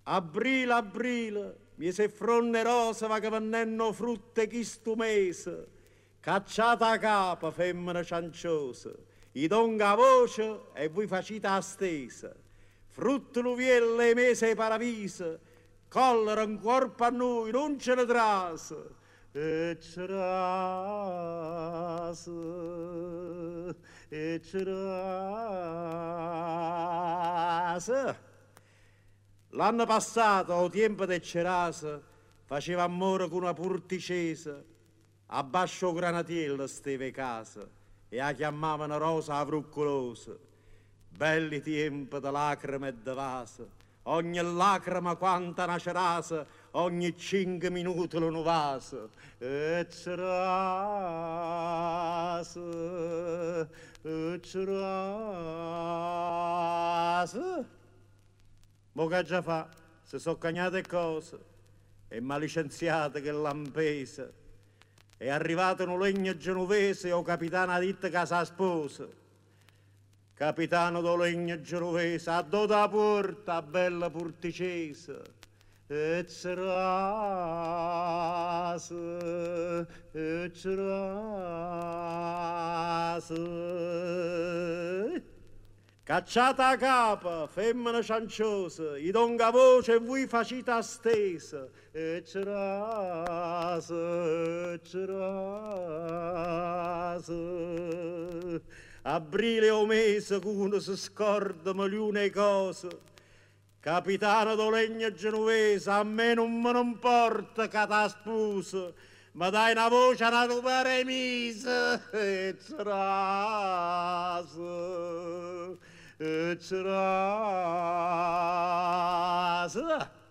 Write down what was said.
Aprile, aprile, mese fronne rosa va che vennenno frutte chi stu mese. Cacciata a capo, femmina cianciosa, i donga a voce e voi facite a stesa. Frutto l'uvielle e mese e paravisa, collera un corpo a noi, non ce ne trasa. E ce rasa, e ce rasa. L'anno passato, al tempo del Cerasa, faceva amore con una porticese. A bascio granatiello steve casa e la chiamavano Rosa Avruccolosa. Belli tempi di lacrime e di vasa, ogni lacrima quanta una cerasa, ogni 5 minuti lo nuvasa. E cerasa, e cerasa. Mo che già fa, se so cagnate cose, e m'ha licenziato che l'ampesa. È arrivato un legno genovese e o capitano ha detto che sa sposa. Capitano do legno genovese, a do da porta, bella porticese. E cerasa, e cerasa. Cacciata a capo, femmina cianciosa, i donga voce e voi facite a stesa. E cerasa, e cerasa. Aprile o mese che uno si scorda milioni cose. Capitano do legno genovese, a me non me ne importa che t'ha sposa, ma dai una voce a tua pare mise. E cerasa, e cerasa.